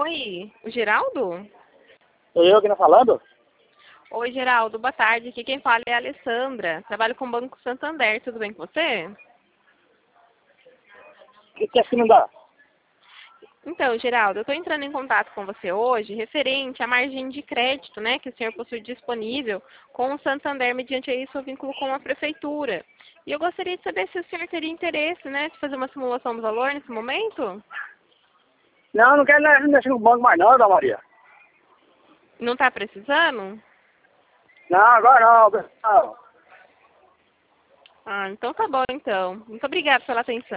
Oi, o Geraldo? Sou eu que tá falando? Oi, Geraldo, boa tarde. Aqui quem fala é a Alessandra. Trabalho com o Banco Santander. Tudo bem com você? O que é que não dá? Então, Geraldo, eu estou entrando em contato com você hoje referente à margem de crédito, né, que o senhor possui disponível com o Santander mediante aí seu vínculo com a prefeitura. E eu gostaria de saber se o senhor teria interesse, né, de fazer uma simulação do valor nesse momento? Não, não quero mexer no banco mais não, Dona Maria. Não está precisando? Não, agora não, pessoal. Ah, então tá bom então. Muito obrigada pela atenção.